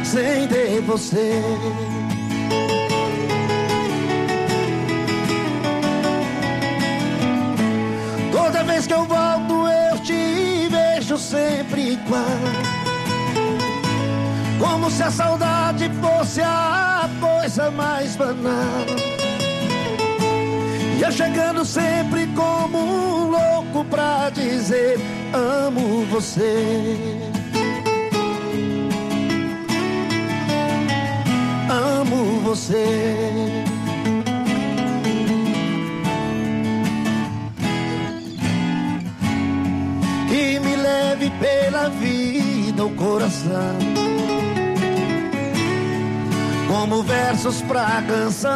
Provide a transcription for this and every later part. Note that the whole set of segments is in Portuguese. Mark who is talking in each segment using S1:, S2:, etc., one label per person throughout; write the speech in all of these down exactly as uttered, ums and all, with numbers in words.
S1: sem ter você. Toda vez que eu volto eu te vejo sempre igual, como se a saudade fosse a coisa mais banal. E eu chegando sempre como um louco pra dizer amo você. Amo você. E me leve pela vida o coração, como versos pra canção.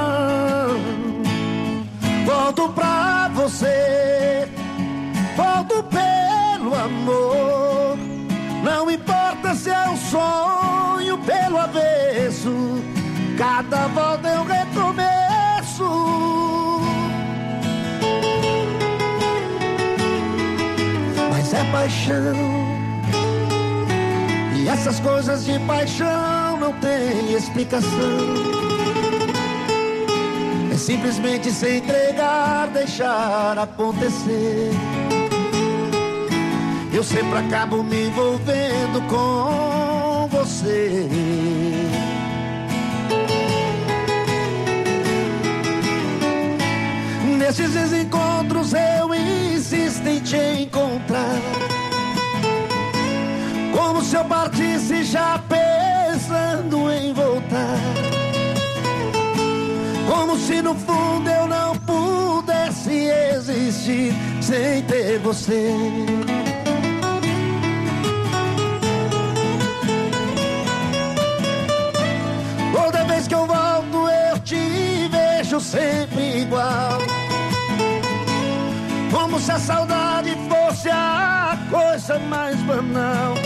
S1: Volto pra você, volto pelo amor. Não importa se é um sonho pelo avesso, cada volta é um recomeço. Mas é paixão, e essas coisas de paixão não tem explicação. É simplesmente se entregar, deixar acontecer. Eu sempre acabo me envolvendo com você. Nesses encontros eu insisto em te encontrar, como se eu partisse já pensando em voltar, como se no fundo eu não pudesse existir sem ter você. Toda vez que eu volto eu te vejo sempre igual, como se a saudade fosse a coisa mais banal.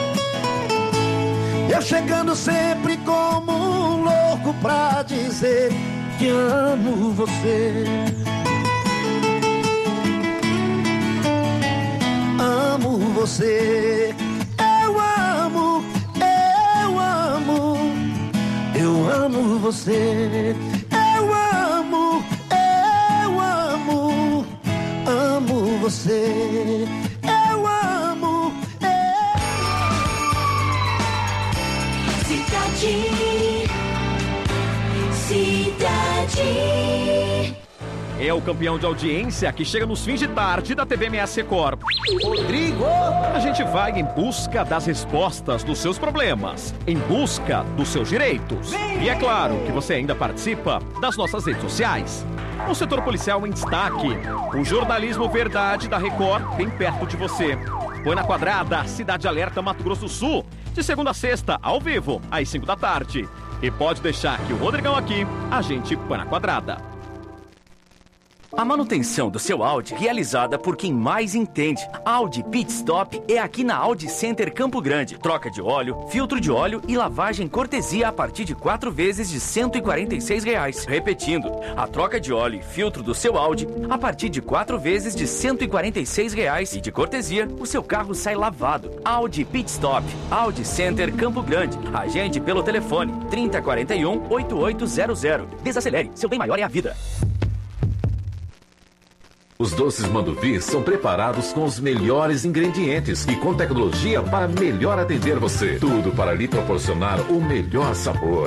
S1: Eu chegando sempre como um louco pra dizer que amo você. Amo você. Eu amo, eu amo, eu amo você. Eu amo, eu amo, amo você. Eu amo, eu...
S2: Cidade, Cidade.
S3: É o campeão de audiência que chega nos fins de tarde da T V M S Record. Rodrigo! A gente vai em busca das respostas dos seus problemas, em busca dos seus direitos. E é claro que você ainda participa das nossas redes sociais. O setor policial em destaque. O jornalismo verdade da Record bem perto de você. Põe na quadrada, Cidade Alerta Mato Grosso do Sul. De segunda a sexta, ao vivo, às cinco da tarde. E pode deixar que o Rodrigão aqui, a gente põe na quadrada.
S4: A manutenção do seu Audi realizada por quem mais entende. Audi Pit Stop é aqui na Audi Center Campo Grande. Troca de óleo, filtro de óleo e lavagem cortesia a partir de quatro vezes de cento e quarenta e seis reais. Repetindo, a troca de óleo e filtro do seu Audi a partir de quatro vezes de cento e quarenta e seis reais. E de cortesia, o seu carro sai lavado. Audi Pit Stop, Audi Center Campo Grande. Agende pelo telefone trinta, quarenta e um, oitenta e oito zero zero. Desacelere, seu bem maior é a vida.
S5: Os doces Manduvi são preparados com os melhores ingredientes e com tecnologia para melhor atender você. Tudo para lhe proporcionar o melhor sabor.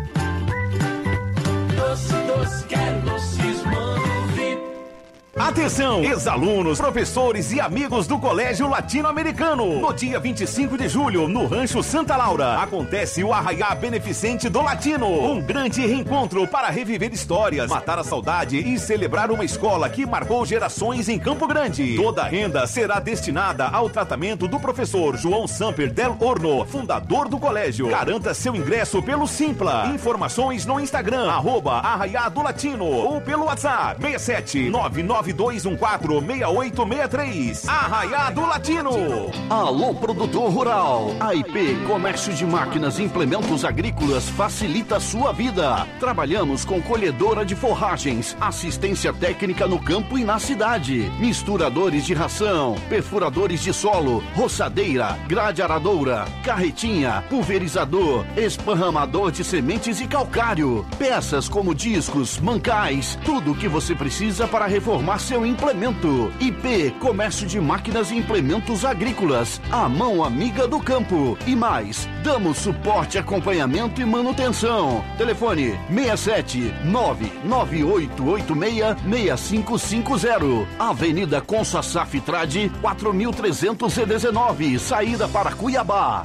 S2: Doce, doce, quero doces Manduvi.
S6: Atenção, ex-alunos, professores e amigos do Colégio Latino-Americano. No dia vinte e cinco de julho, no Rancho Santa Laura, acontece o Arraiá Beneficente do Latino. Um grande reencontro para reviver histórias, matar a saudade e celebrar uma escola que marcou gerações em Campo Grande. Toda a renda será destinada ao tratamento do professor João Samper Del Horno, fundador do colégio. Garanta seu ingresso pelo Simpla. Informações no Instagram, arroba Arraiá do Latino, ou pelo WhatsApp seis sete nove nove dois um quatro, seis oito seis três. Arraiá do Latino.
S1: Alô, produtor rural. A I P Comércio de Máquinas e Implementos Agrícolas facilita a sua vida. Trabalhamos com colhedora de forragens, assistência técnica no campo e na cidade, misturadores de ração, perfuradores de solo, roçadeira, grade aradoura, carretinha, pulverizador, esparramador de sementes e calcário, peças como discos, mancais, tudo o que você precisa para reformar seu implemento. I P Comércio de Máquinas e Implementos Agrícolas, a mão amiga do campo. E mais, damos suporte, acompanhamento e manutenção. Telefone seis sete nove nove oito oito seis seis cinco cinco zero. Avenida Consa Saf Trade quatro mil trezentos e dezenove, saída para Cuiabá.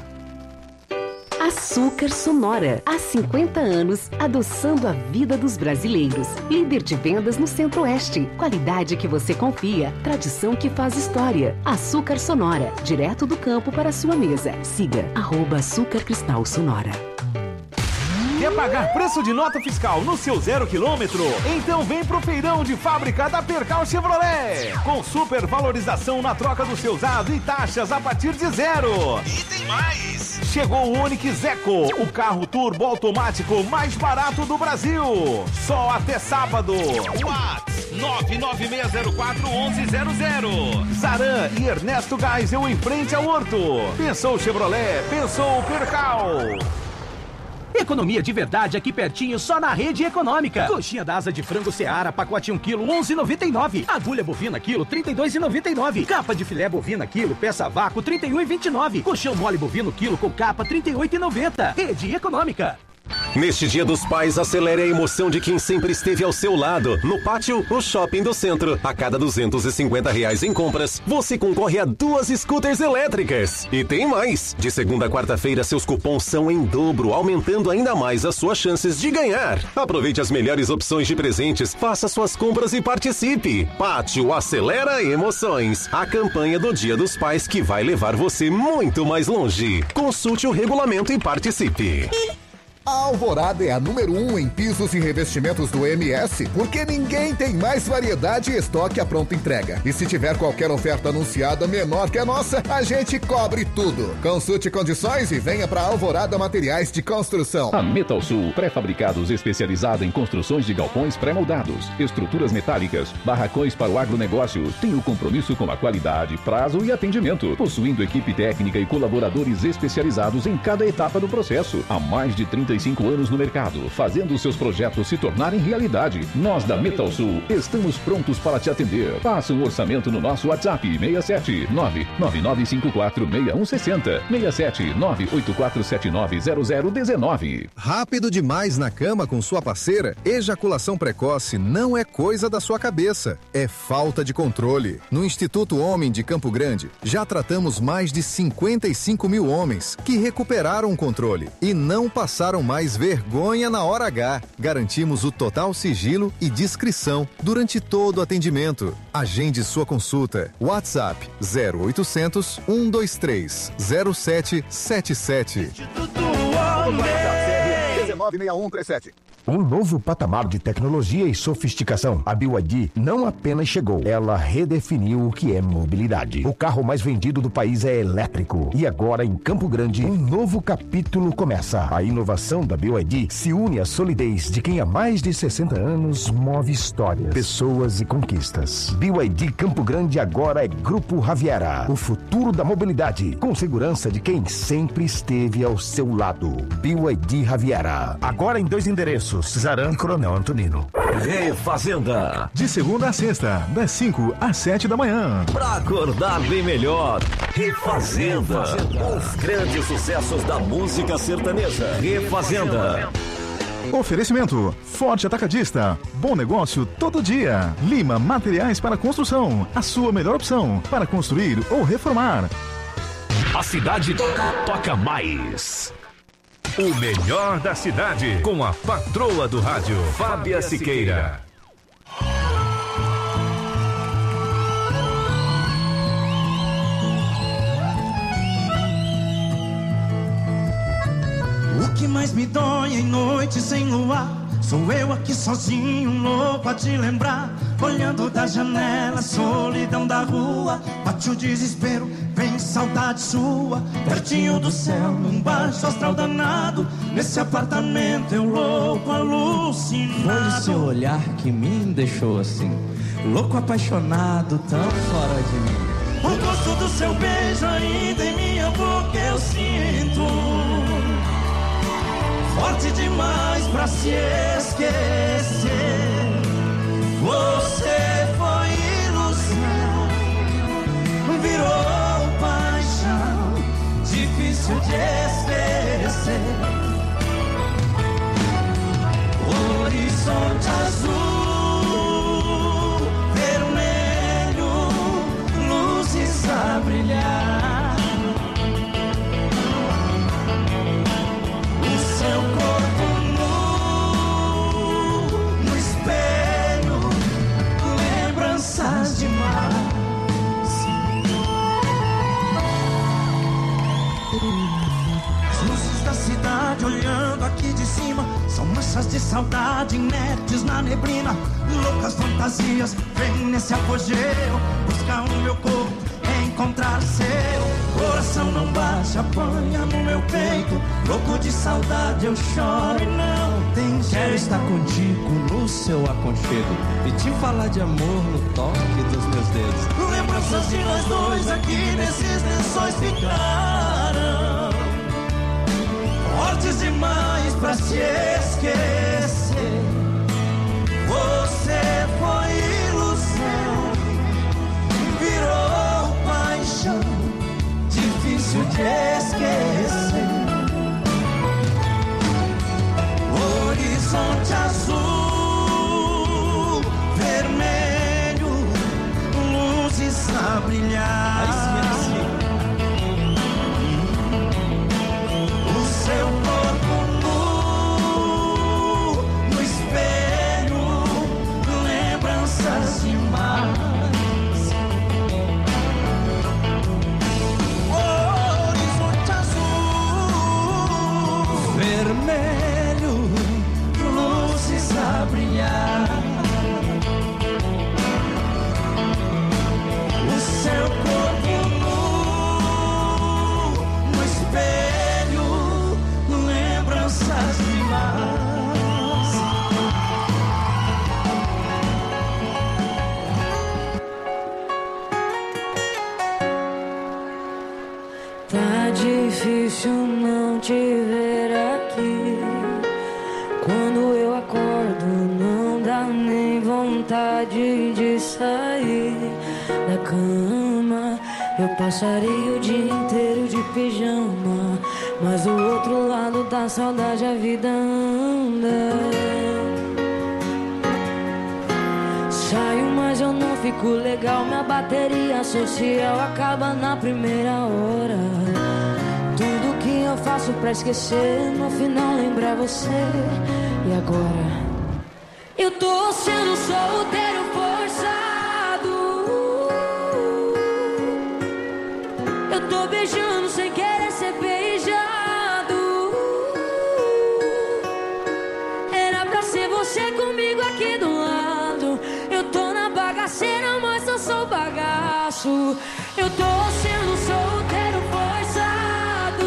S7: Açúcar Sonora, há cinquenta anos, adoçando a vida dos brasileiros. Líder de vendas no Centro-Oeste. Qualidade que você confia, tradição que faz história. Açúcar Sonora, direto do campo para a sua mesa. Siga, arroba Açúcar Cristal Sonora.
S6: Quer pagar preço de nota fiscal no seu zero quilômetro? Então vem pro feirão de fábrica da Percal Chevrolet. Com super valorização na troca do seu usado e taxas a partir de zero. E tem mais! Chegou o Onix Eco, o carro turbo automático mais barato do Brasil. Só até sábado. WhatsApp nove nove seis zero quatro um um zero zero. Zaran e Ernesto Geisel em frente ao Horto. Pensou Chevrolet, pensou Percal.
S8: Economia de verdade aqui pertinho, só na Rede Econômica. Coxinha da asa de frango Seara, pacote um quilo, onze reais e noventa e nove centavos. Agulha bovina quilo, trinta e dois reais e noventa e nove centavos. Capa de filé bovina quilo, peça vácuo, trinta e um reais e vinte e nove centavos. Colchão mole bovino quilo com capa, trinta e oito reais e noventa centavos. Rede Econômica.
S9: Neste Dia dos Pais, acelere a emoção de quem sempre esteve ao seu lado. No Pátio, o Shopping do Centro. A cada duzentos e cinquenta reais em compras, você concorre a duas scooters elétricas. E tem mais! De segunda a quarta-feira, seus cupons são em dobro, aumentando ainda mais as suas chances de ganhar. Aproveite as melhores opções de presentes, faça suas compras e participe. Pátio acelera emoções. A campanha do Dia dos Pais que vai levar você muito mais longe. Consulte o regulamento e participe.
S10: A Alvorada é a número um em pisos e revestimentos do M S, porque ninguém tem mais variedade e estoque à pronta entrega. E se tiver qualquer oferta anunciada menor que a nossa, a gente cobre tudo. Consulte condições e venha para Alvorada Materiais de Construção.
S11: A Metal Sul, pré-fabricados especializada em construções de galpões pré-moldados, estruturas metálicas, barracões para o agronegócio, tem o compromisso com a qualidade, prazo e atendimento, possuindo equipe técnica e colaboradores especializados em cada etapa do processo. Há mais de trinta e cinco anos no mercado, fazendo seus projetos se tornarem realidade. Nós da Metal Sul estamos prontos para te atender. Faça um orçamento no nosso WhatsApp seis sete nove nove nove cinco quatro seis um seis zero, seis sete nove oito quatro sete nove zero zero um nove.
S12: Rápido demais na cama com sua parceira? Ejaculação precoce não é coisa da sua cabeça, é falta de controle. No Instituto Homem de Campo Grande, já tratamos mais de cinquenta e cinco mil homens que recuperaram o controle e não passaram mais vergonha na hora H. Garantimos o total sigilo e discrição durante todo o atendimento. Agende sua consulta. WhatsApp zero oitocentos, um dois três, zero sete sete sete.
S10: dezenove sessenta e um trinta e sete.
S13: Um novo patamar de tecnologia e sofisticação. A B Y D não apenas chegou, ela redefiniu o que é mobilidade. O carro mais vendido do país é elétrico. E agora, em Campo Grande, um novo capítulo começa. A inovação da B Y D se une à solidez de quem há mais de sessenta anos move histórias, pessoas e conquistas. B Y D Campo Grande agora é Grupo Raviera. O futuro da mobilidade, com segurança de quem sempre esteve ao seu lado. B Y D Raviera. Agora em dois endereços. Zaran e Coronel Antonino.
S14: Refazenda.
S15: De segunda a sexta, das cinco às sete da manhã.
S14: Pra acordar bem melhor. Refazenda. Refazenda. Os grandes sucessos da música sertaneja. Refazenda.
S15: Oferecimento: Forte Atacadista. Bom negócio todo dia. Lima Materiais para Construção. A sua melhor opção para construir ou reformar.
S16: A cidade toca mais. O melhor da cidade, com a patroa do rádio, Fábia Siqueira.
S17: O que mais me dói em noites sem luar Sou eu aqui sozinho, louco a te lembrar. Olhando da janela, solidão da rua. Bate o desespero, vem saudade sua. Pertinho do céu, num baixo astral danado. Nesse apartamento eu louco, alucinado.
S18: Foi o seu olhar que me deixou assim, louco, apaixonado, tão fora de mim.
S17: O gosto do seu beijo ainda em minha boca eu sinto, forte demais pra se esquecer. Você foi ilusão, virou paixão, difícil de esquecer. Horizonte azul, vermelho, luzes a brilhar. O seu corpo nu, no espelho, lembranças de mar. As luzes da cidade olhando aqui de cima são manchas de saudade inertes na neblina. Loucas fantasias vêm nesse apogeu, buscar o meu corpo, encontrar seu. Coração não bate, apanha no meu peito, louco de saudade eu choro e não tem jeito.
S18: Quero estar contigo no seu aconchego e te falar de amor no toque dos meus dedos.
S17: Lembranças de nós dois aqui nesses lençóis ficaram, fortes demais pra se esquecer. Você foi ilusão, virou paixão, difícil de esquecer. Horizonte azul, vermelho, luzes a brilhar. O seu corpo nu, no espelho, lembranças de mar. Horizonte azul, vermelho, luzes a brilhar. O seu corpo nu, no espelho, lembranças de mar.
S19: Tá difícil não te ver aqui. Quando eu acordo não dá nem vontade de sair da cama. Eu passaria o dia inteiro de pijama, mas do outro lado da saudade a vida anda. Saio, mas eu não fico legal. Minha bateria social acaba na primeira hora. Tudo que eu faço pra esquecer, no final lembrar você. E agora? Eu tô sendo solteiro forçado. Eu tô beijando sem querer ser beijado. Era pra ser você comigo aqui do lado. Eu tô na bagaceira, mas eu sou bagaço. Eu tô sendo solteiro forçado.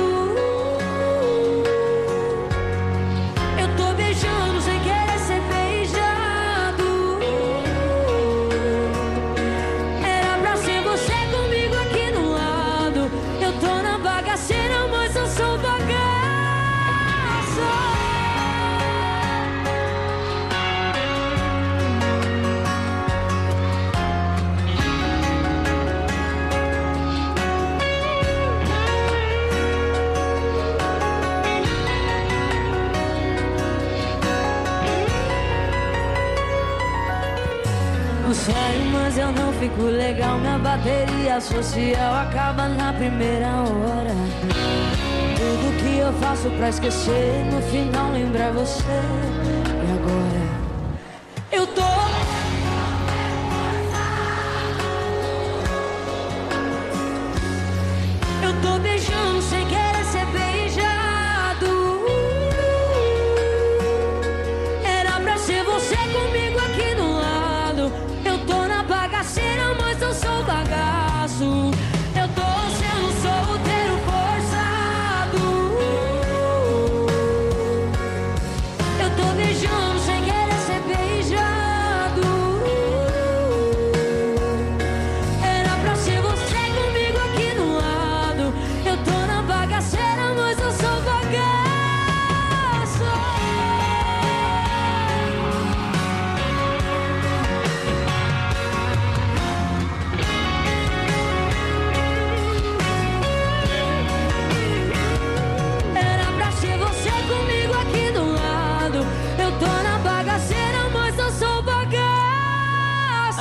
S19: Eu tô beijando sem querer ser beijado. Era pra ser você comigo aqui do lado. Eu tô na bagaceira, mas eu sou bagaço. Eu saio, mas eu não fico legal. Minha bateria social acaba na primeira hora. Tudo que eu faço pra esquecer, no final lembrar você. E agora? Eu tô... Eu tô beijando sem querer ser beijado. Era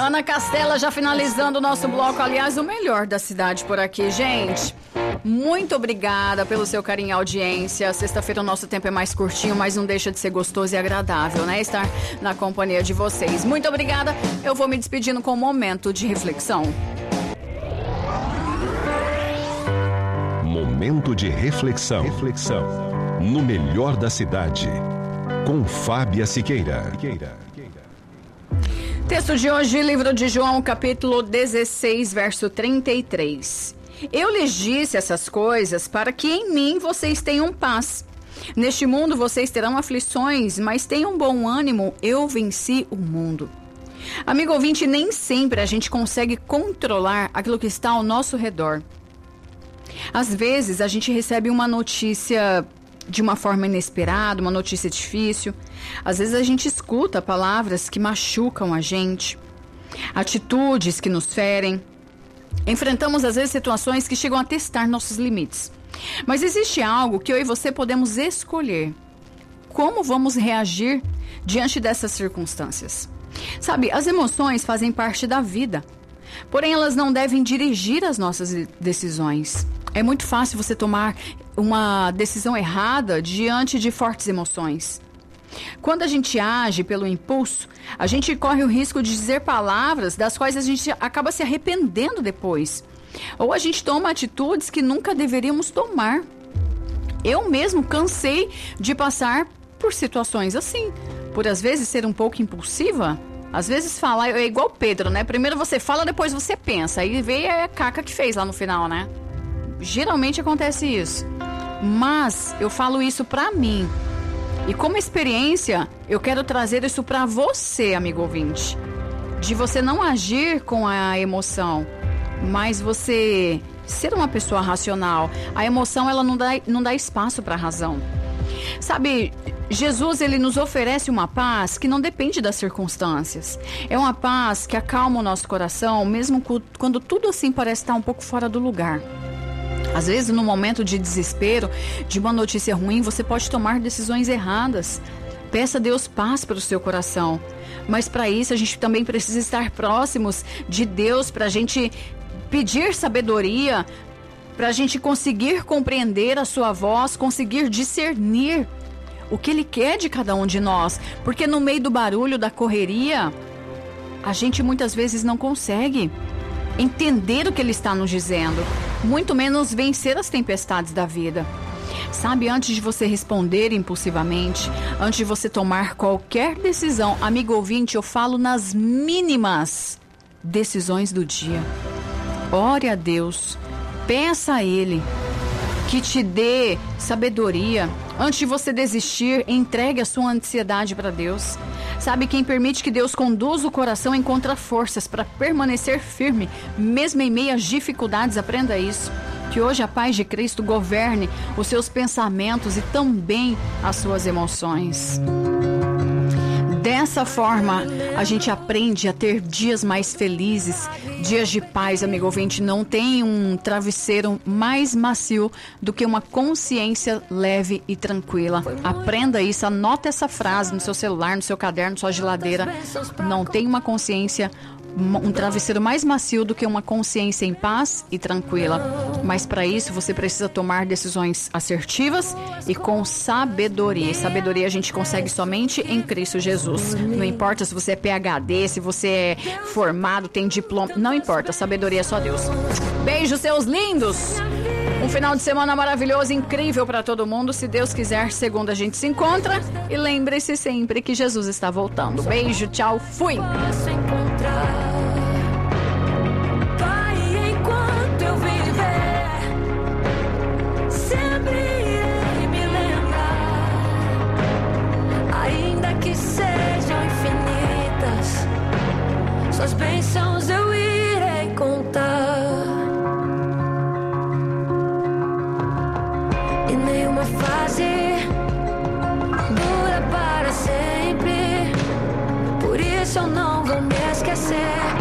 S20: Ana Castela já finalizando o nosso bloco. Aliás, o melhor da cidade por aqui, gente. Muito obrigada pelo seu carinho e audiência. Sexta-feira o nosso tempo é mais curtinho, mas não deixa de ser gostoso e agradável, né? Estar na companhia de vocês. Muito obrigada. Eu vou me despedindo com um momento de reflexão.
S21: Momento de reflexão. Reflexão. No melhor da cidade. Com Fábia Siqueira.
S20: Texto de hoje, livro de João, capítulo dezesseis, verso trinta e três. Eu lhes disse essas coisas para que em mim vocês tenham paz. Neste mundo vocês terão aflições, mas tenham bom ânimo, eu venci o mundo. Amigo ouvinte, nem sempre a gente consegue controlar aquilo que está ao nosso redor. Às vezes a gente recebe uma notícia de uma forma inesperada, uma notícia difícil. Às vezes a gente escuta palavras que machucam a gente, atitudes que nos ferem. Enfrentamos às vezes situações que chegam a testar nossos limites. Mas existe algo que eu e você podemos escolher. Como vamos reagir diante dessas circunstâncias? Sabe, as emoções fazem parte da vida. Porém, elas não devem dirigir as nossas decisões. É muito fácil você tomar uma decisão errada diante de fortes emoções. Quando a gente age pelo impulso, a gente corre o risco de dizer palavras das quais a gente acaba se arrependendo depois. Ou a gente toma atitudes que nunca deveríamos tomar. Eu mesmo cansei de passar por situações assim. Por às vezes ser um pouco impulsiva. Às vezes falar é igual Pedro, né? Primeiro você fala, depois você pensa. Aí vem a caca que fez lá no final, né? Geralmente acontece isso. Mas eu falo isso pra mim. E como experiência, eu quero trazer isso pra você, amigo ouvinte. De você não agir com a emoção, mas você ser uma pessoa racional. A emoção, ela não dá, não dá espaço pra razão. Sabe, Jesus, ele nos oferece uma paz que não depende das circunstâncias. É uma paz que acalma o nosso coração, mesmo quando tudo assim parece estar um pouco fora do lugar. Às vezes, no momento de desespero, de uma notícia ruim, você pode tomar decisões erradas. Peça a Deus paz para o seu coração. Mas para isso, a gente também precisa estar próximos de Deus, para a gente pedir sabedoria, para a gente conseguir compreender a sua voz, conseguir discernir o que Ele quer de cada um de nós. Porque no meio do barulho, da correria, a gente muitas vezes não consegue entender o que Ele está nos dizendo, muito menos vencer as tempestades da vida. Sabe, antes de você responder impulsivamente, antes de você tomar qualquer decisão, amigo ouvinte, eu falo nas mínimas decisões do dia. Ore a Deus, peça a Ele que te dê sabedoria. Antes de você desistir, entregue a sua ansiedade para Deus. Sabe, quem permite que Deus conduza o coração encontra forças para permanecer firme, mesmo em meio às dificuldades. Aprenda isso. Que hoje a paz de Cristo governe os seus pensamentos e também as suas emoções. Dessa forma, a gente aprende a ter dias mais felizes, dias de paz, amigo ouvinte. Não tem um travesseiro mais macio do que uma consciência leve e tranquila. Aprenda isso, anota essa frase no seu celular, no seu caderno, na sua geladeira. Não tem uma consciência, um travesseiro mais macio do que uma consciência em paz e tranquila. Mas para isso você precisa tomar decisões assertivas e com sabedoria. E sabedoria a gente consegue somente em Cristo Jesus. Não importa se você é P H D, se você é formado, tem diploma, não importa, sabedoria é só Deus. Beijos, seus lindos! Um final de semana maravilhoso, incrível para todo mundo. Se Deus quiser, segunda a gente se encontra. E lembre-se sempre que Jesus está voltando. Beijo, tchau, fui!
S19: Pai, enquanto eu viver, sempre irei me lembrar, ainda que sejam infinitas, suas bênçãos eu irei contar. E nenhuma fase dura para sempre, por isso eu não vou me esquecer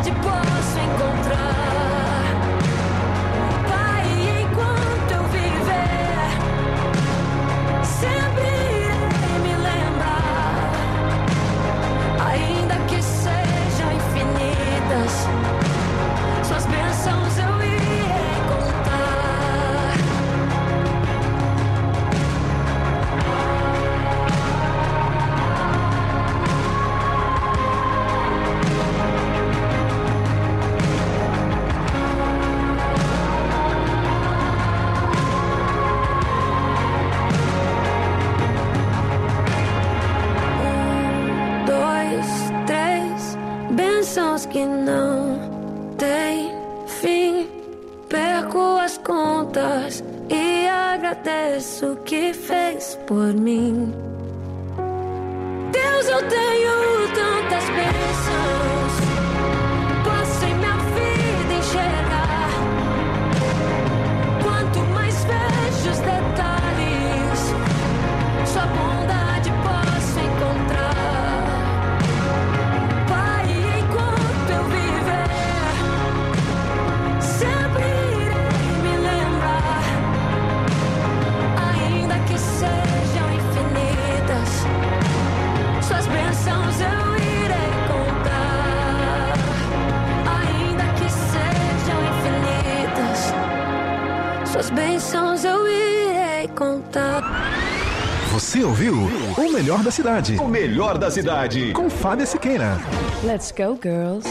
S19: bondade posso encontrar. Pai, enquanto eu viver, sempre irei me lembrar, ainda que sejam infinitas, suas bênçãos eu irei contar. Um, dois, três, bênçãos que não tem fim. Perco as contas e agradeço o que fez por mim. Deus, eu tenho tantas bênçãos, posso em minha vida enxergar. Quanto mais vejo os detalhes, sua bondade posso encontrar. Pai, enquanto eu viver, sempre irei me lembrar, ainda que sejam infinitas, suas bênçãos eu irei contar. Ainda que sejam infinitas, suas bênçãos eu irei contar.
S15: Você ouviu o melhor da cidade.
S6: O melhor da cidade.
S15: Com Fábia Siqueira.
S19: Let's go, girls.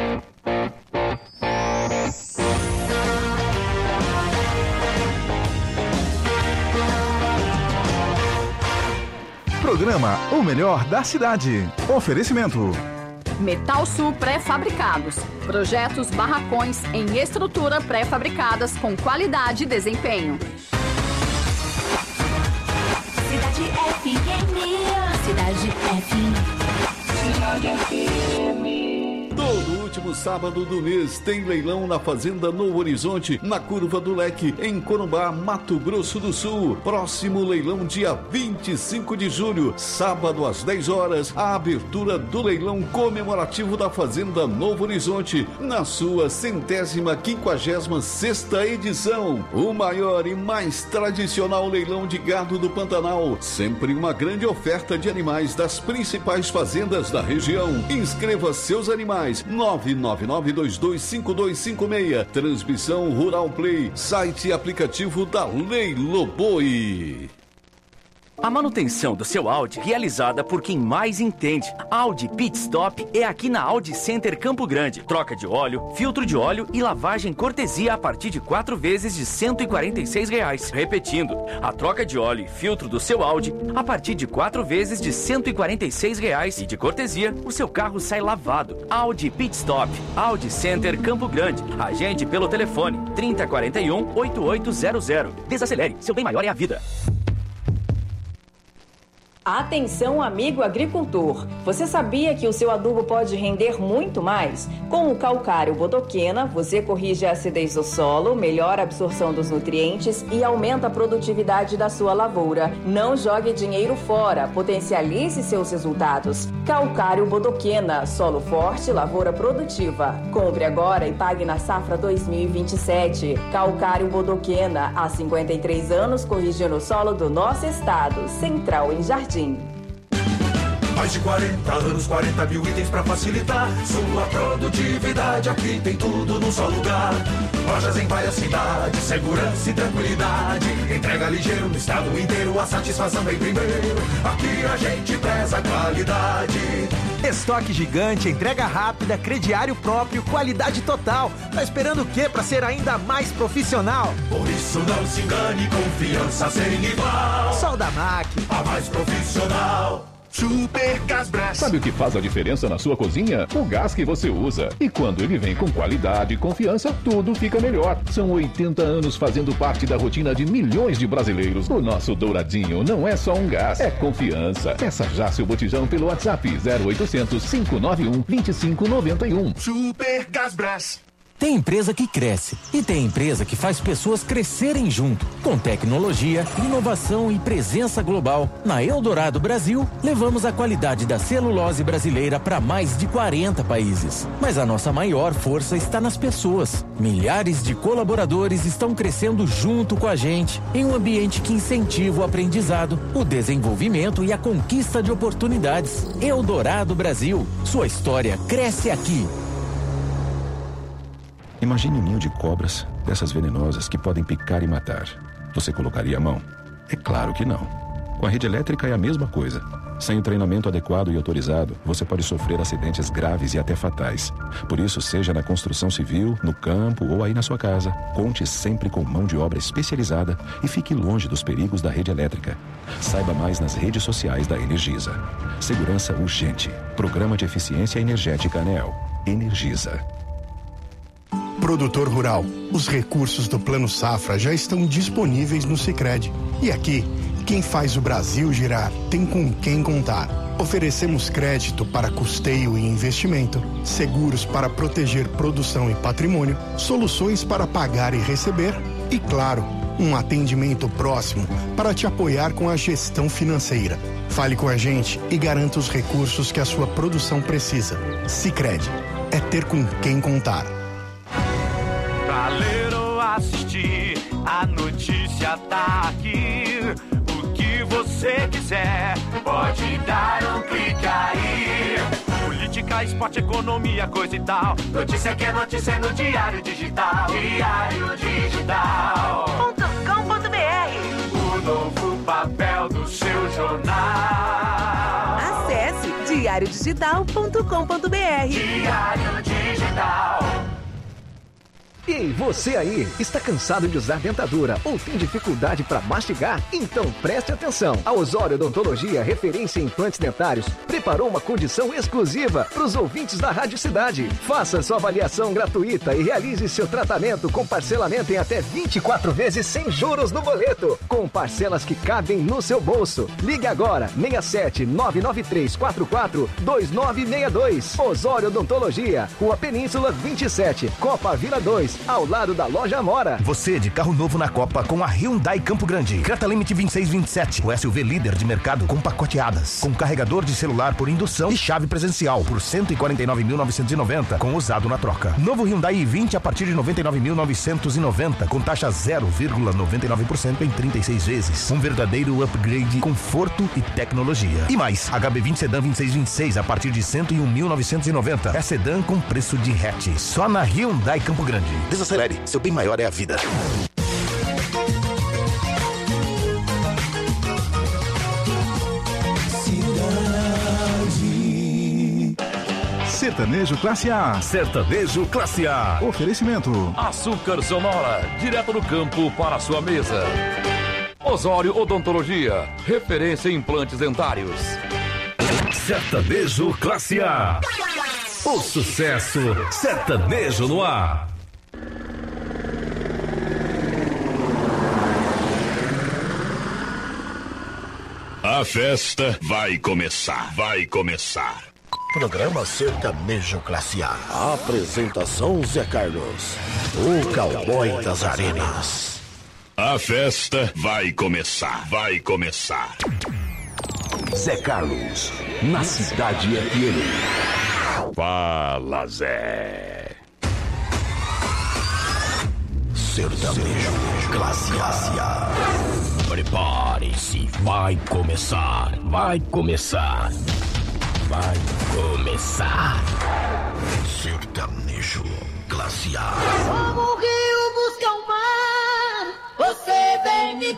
S15: Programa O Melhor da Cidade. Oferecimento.
S20: Metal Sul Pré-Fabricados. Projetos barracões em estrutura pré-fabricadas com qualidade e desempenho.
S2: Cidade F M. Cidade F M. Cidade F M.
S1: Todo último sábado do mês tem leilão na Fazenda Novo Horizonte, na Curva do Leque, em Corumbá, Mato Grosso do Sul. Próximo leilão dia vinte e cinco de julho, sábado às dez horas, a abertura do leilão comemorativo da Fazenda Novo Horizonte, na sua centésima quinquagésima sexta edição. O maior e mais tradicional leilão de gado do Pantanal. Sempre uma grande oferta de animais das principais fazendas da região. Inscreva seus animais. nove nove nove dois dois cinco dois cinco seis. Transmissão Rural Play. Site e aplicativo da Leiloboi.
S4: A manutenção do seu Audi realizada por quem mais entende. Audi Pit Stop é aqui na Audi Center Campo Grande. Troca de óleo, filtro de óleo e lavagem cortesia a partir de quatro vezes de cento e quarenta e seis reais. Repetindo, a troca de óleo e filtro do seu Audi a partir de quatro vezes de cento e quarenta e seis reais. E de cortesia, o seu carro sai lavado. Audi Pit Stop, Audi Center Campo Grande. Agende pelo telefone trinta quarenta e um, oitenta e oito zero zero. Desacelere, seu bem maior é a vida.
S3: Atenção, amigo agricultor! Você sabia que o seu adubo pode render muito mais? Com o calcário Bodoquena, você corrige a acidez do solo, melhora a absorção dos nutrientes e aumenta a produtividade da sua lavoura. Não jogue dinheiro fora, potencialize seus resultados. Calcário Bodoquena, solo forte, lavoura produtiva. Compre agora e pague na safra dois mil e vinte e sete. Calcário Bodoquena, há cinquenta e três anos corrigindo o solo do nosso estado. Central em Jardim.
S17: Mais de quarenta anos, quarenta mil itens pra facilitar sua produtividade. Aqui tem tudo num só lugar. Lojas em várias cidades, segurança e tranquilidade. Entrega ligeiro no estado inteiro, a satisfação vem primeiro. Aqui a gente preza a qualidade.
S8: Estoque gigante, entrega rápida, crediário próprio, qualidade total. Tá esperando o quê pra ser ainda mais profissional?
S17: Por isso não se engane, confiança sem igual.
S8: Soldamac,
S17: a mais profissional. Super Gasbrás.
S11: Sabe o que faz a diferença na sua cozinha? O gás que você usa. E quando ele vem com qualidade e confiança, tudo fica melhor. São oitenta anos fazendo parte da rotina de milhões de brasileiros. O nosso Douradinho não é só um gás, é confiança. Peça já seu botijão pelo WhatsApp zero oitocentos, cinco nove um, dois cinco nove um.
S17: Super Gasbrás.
S5: Tem empresa que cresce e tem empresa que faz pessoas crescerem junto. Com tecnologia, inovação e presença global, na Eldorado Brasil, levamos a qualidade da celulose brasileira para mais de quarenta países. Mas a nossa maior força está nas pessoas. Milhares de colaboradores estão crescendo junto com a gente, em um ambiente que incentiva o aprendizado, o desenvolvimento e a conquista de oportunidades. Eldorado Brasil, sua história cresce aqui.
S21: Imagine um ninho de cobras, dessas venenosas que podem picar e matar. Você colocaria a mão? É claro que não. Com a rede elétrica é a mesma coisa. Sem o treinamento adequado e autorizado, você pode sofrer acidentes graves e até fatais. Por isso, seja na construção civil, no campo ou aí na sua casa, conte sempre com mão de obra especializada e fique longe dos perigos da rede elétrica. Saiba mais nas redes sociais da Energisa. Segurança urgente. Programa de Eficiência Energética ANEEL. Energisa.
S22: Produtor rural, os recursos do Plano Safra já estão disponíveis no Sicredi. E aqui, quem faz o Brasil girar tem com quem contar. Oferecemos crédito para custeio e investimento, seguros para proteger produção e patrimônio, soluções para pagar e receber e, claro, um atendimento próximo para te apoiar com a gestão financeira. Fale com a gente e garanta os recursos que a sua produção precisa. Sicredi, é ter com quem contar.
S2: Pra ler ou assistir, a notícia tá aqui. O que você quiser, pode dar um clique aí. Política, esporte, economia, coisa e tal. Notícia que é notícia no Diário Digital. Diário Digital ponto com ponto br. O novo papel do seu jornal.
S23: Acesse diário digital ponto com ponto br.
S2: Diário Digital.
S24: Ei, você aí, está cansado de usar dentadura ou tem dificuldade para mastigar? Então preste atenção. A Osório Odontologia, referência em implantes dentários, preparou uma condição exclusiva para os ouvintes da Rádio Cidade. Faça sua avaliação gratuita e realize seu tratamento com parcelamento em até vinte e quatro vezes sem juros no boleto, com parcelas que cabem no seu bolso. Ligue agora, seis sete nove nove três quatro quatro dois nove seis dois. Osório Odontologia, Rua Península vinte e sete, Copa Vila dois. Ao lado da Loja Amora.
S13: Você de carro novo na Copa com a Hyundai Campo Grande. Creta Limite vinte e seis vinte e sete. O S U V líder de mercado com pacoteadas. Com carregador de celular por indução e chave presencial por cento e quarenta e nove mil novecentos e noventa com usado na troca. Novo Hyundai i vinte a partir de noventa e nove mil novecentos e noventa com taxa zero vírgula noventa e nove por cento em trinta e seis vezes. Um verdadeiro upgrade de conforto e tecnologia. E mais, H B vinte Sedan vinte e seis vinte e seis a partir de cento e um mil novecentos e noventa. É sedã com preço de hatch. Só na Hyundai Campo Grande.
S25: Desacelere, seu bem maior é a vida.
S15: Cidade. Sertanejo Classe A.
S16: Sertanejo Classe A.
S15: Oferecimento.
S26: Açúcar Sonora, direto do campo para a sua mesa. Osório Odontologia, referência em implantes dentários.
S16: Sertanejo Classe A. O sucesso sertanejo no ar.
S27: A festa vai começar, vai começar.
S28: Programa Sertanejo Classe A. Apresentação Zé Carlos, o cowboy das arenas.
S27: A festa vai começar, vai começar.
S21: Zé Carlos, na Cidade F M.
S27: Fala, Zé.
S28: Sertanejo Classe A. Prepare-se, vai começar, vai começar, vai começar. Sertanejo Classe A.
S2: Como o rio busca o mar, você vem me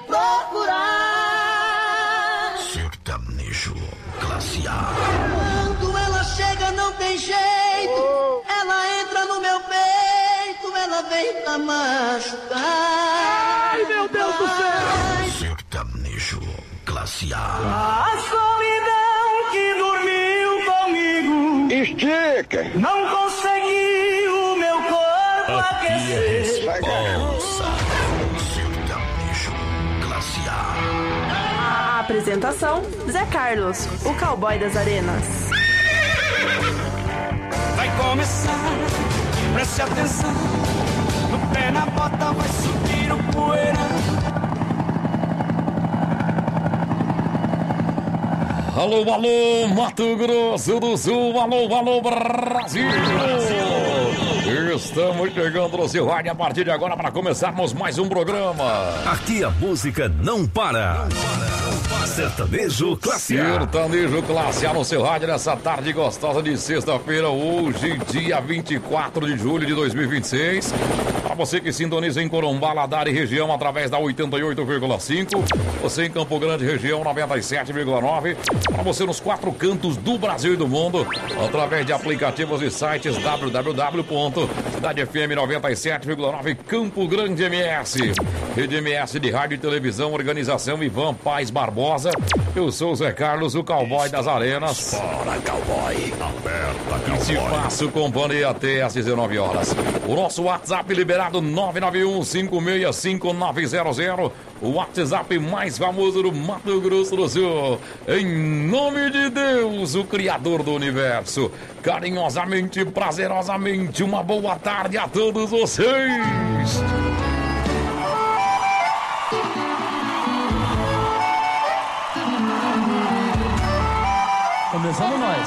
S2: procurar.
S28: Sertanejo Classe A.
S2: Quando ela chega não tem jeito, ela entra no meu peito, ela vem pra machucar.
S28: Ai, meu Deus do céu! Sertanejo Classe A.
S2: A solidão que dormiu comigo
S28: estica,
S2: não conseguiu meu corpo aquecer.
S28: Responsa. Sertanejo Classe A.
S23: A apresentação, Zé Carlos, o cowboy das arenas.
S2: Vai começar
S17: Preste atenção, no pé na bota vai subir o poeirão.
S26: Alô, alô, Mato Grosso do Sul, alô, alô, Brasil! Estamos chegando no seu rádio a partir de agora para começarmos mais um programa.
S16: Aqui a música não para. Sertanejo Classe A.
S26: Sertanejo Classe A no seu rádio nessa tarde gostosa de sexta-feira, hoje, dia vinte e quatro de julho de dois mil e vinte e seis. Para você que sintoniza em Corumbá, Ladar e região através da oitenta e oito vírgula cinco. Você em Campo Grande, região noventa e sete vírgula nove. Para você nos quatro cantos do Brasil e do mundo, através de aplicativos e sites w w w ponto cidade f m noventa e sete vírgula nove Campo Grande M S. Rede M S de Rádio e Televisão, organização Ivan Paz Barbosa. Eu sou o Zé Carlos, o cowboy das arenas.
S28: Bora, cowboy. Aperta, cowboy.
S26: E te faço companhia até às dezenove horas. O nosso WhatsApp liberado nove nove um cinco seis cinco nove zero zero. O WhatsApp mais famoso do Mato Grosso do Sul. Em nome de Deus, o Criador do Universo. Carinhosamente, prazerosamente, uma boa tarde a todos vocês.
S6: Começamos nós.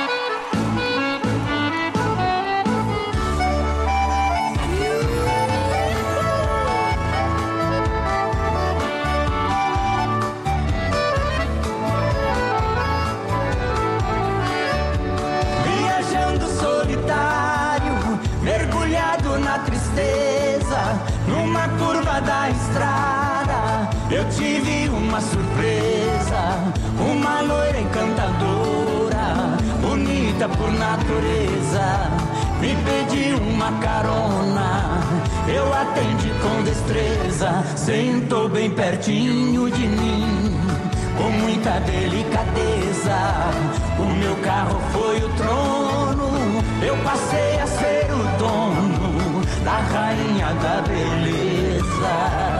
S17: Viajando solitário, mergulhado na tristeza, numa curva da estrada, eu tive uma surpresa, uma loira encantadora, bonita por natureza, me pediu uma carona, eu atendi com destreza, sentou bem pertinho de mim, com muita delicadeza, o meu carro foi o trono, eu passei a ser o dono da rainha da beleza.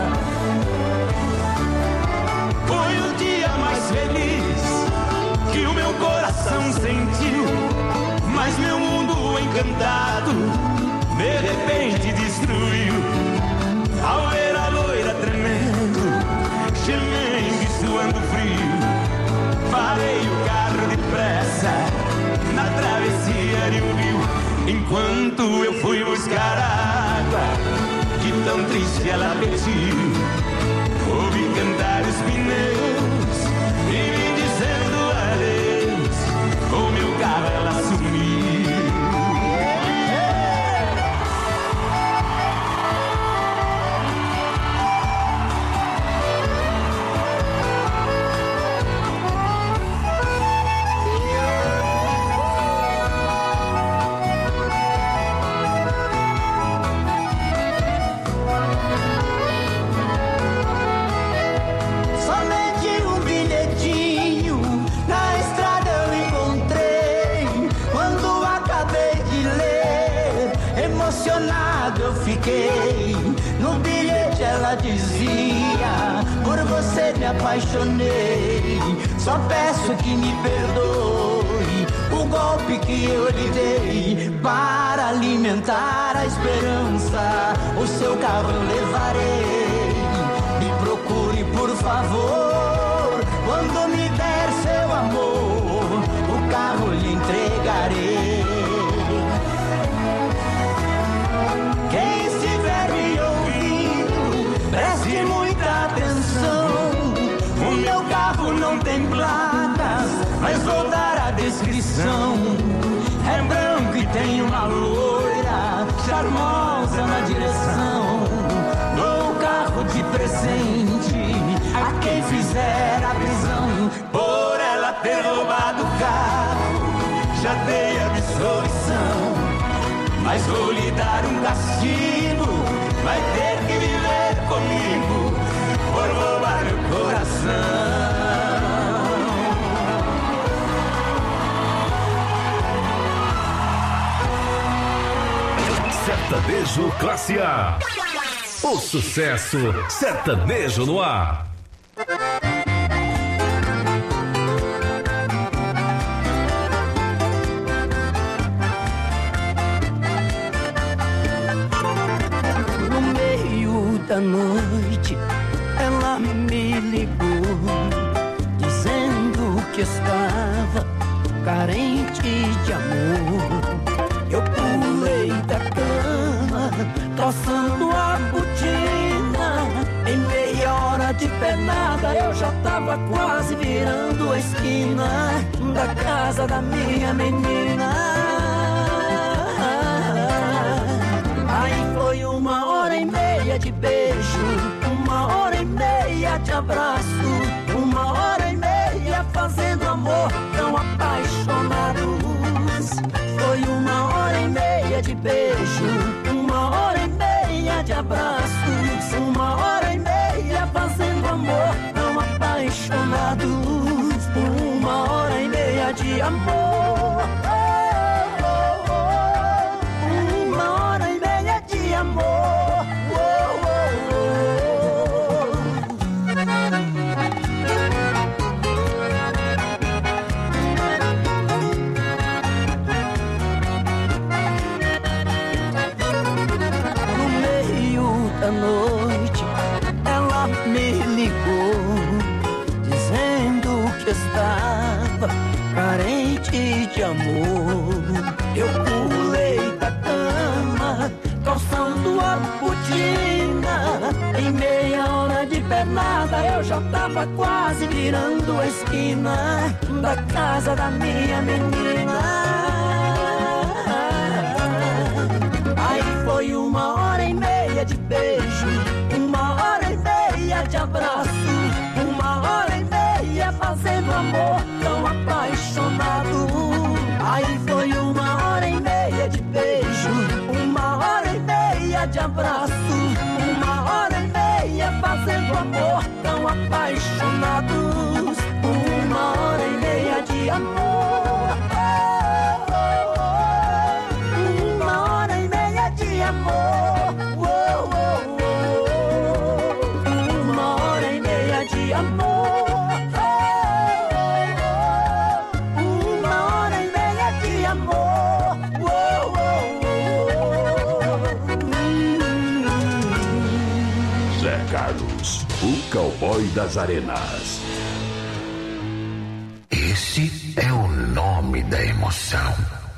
S17: Foi o dia mais feliz que o meu coração sentiu, mas meu mundo encantado de repente destruiu. Ao ver a loira tremendo, gemendo e suando frio, parei o carro depressa na travessia de um rio. Enquanto eu fui buscar água, que tão triste ela pediu, ouvi cantar os pneus e me dizendo adeus, com meu carro ela sumiu. Eu fiquei, no bilhete ela dizia, por você me apaixonei, só peço que me perdoe o golpe que eu lhe dei, para alimentar a esperança, o seu carro eu levarei, me procure por favor, quando me der seu amor, o carro lhe entregarei. Quem estiver me ouvindo, preste muita atenção. O meu carro não tem placas, mas vou dar a descrição. É branco e tem uma loira charmosa na direção. Dou o carro de presente a quem fizer a prisão. Por ela ter roubado o carro, já dei a absolvição. Mas vou lhe dar um castigo, vai ter que viver comigo, por roubar meu coração.
S16: Sertanejo Classe A. O sucesso sertanejo no ar.
S6: da noite, ela me ligou, dizendo que estava carente de amor. Eu pulei da cama, calçando a botina. Em meia hora de pernada eu já tava quase virando a esquina da casa da minha menina. Aí foi uma hora e meia de beijo, uma hora e meia de abraço, uma hora e meia fazendo amor tão apaixonados. Foi uma hora e meia de beijo, uma hora e meia de abraços, uma hora e meia fazendo amor tão apaixonados. Uma hora e meia de amor, uma hora e meia de amor. Da noite, ela me ligou, dizendo que estava carente de amor. Eu pulei da cama, calçando a botina. Em meia hora de pernada eu já tava quase virando a esquina da casa da minha menina. Aí foi uma hora e meia de beijo, uma hora e meia de abraço, uma hora e meia fazendo amor tão apaixonado. Aí foi uma hora e meia de beijo, uma hora e meia de abraço, uma hora e meia fazendo amor tão apaixonados. Uma hora e meia de amor, uma hora e meia de amor. De amor, uma hora e meia de amor.
S28: Zé Carlos, o cowboy das arenas. Esse é o nome da emoção.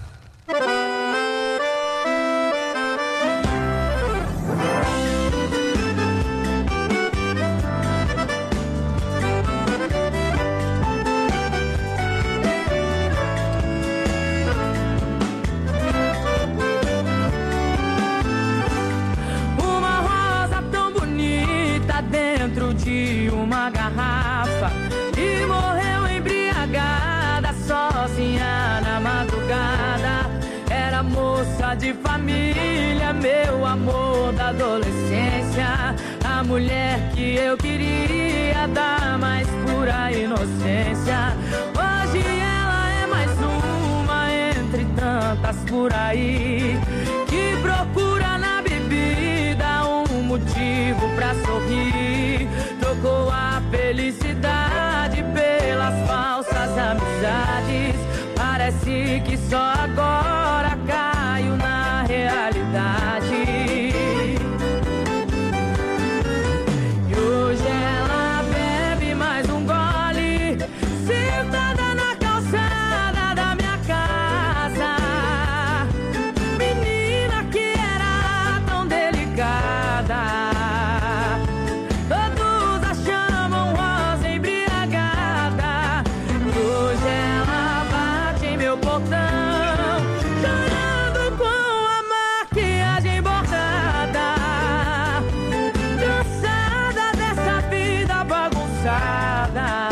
S7: De uma garrafa e morreu embriagada, sozinha na madrugada. Era moça de família, meu amor da adolescência, a mulher que eu queria dar mais pura inocência. Hoje ela é mais uma entre tantas por aí, que procura na bebida um motivo pra sorrir. Trocou a felicidade pelas falsas amizades. Parece que só agora caio na realidade. E hoje ela bebe mais um gole, sentada na calçada da minha casa. Menina que era tão delicada, chorando com a maquiagem bordada, cansada dessa vida bagunçada,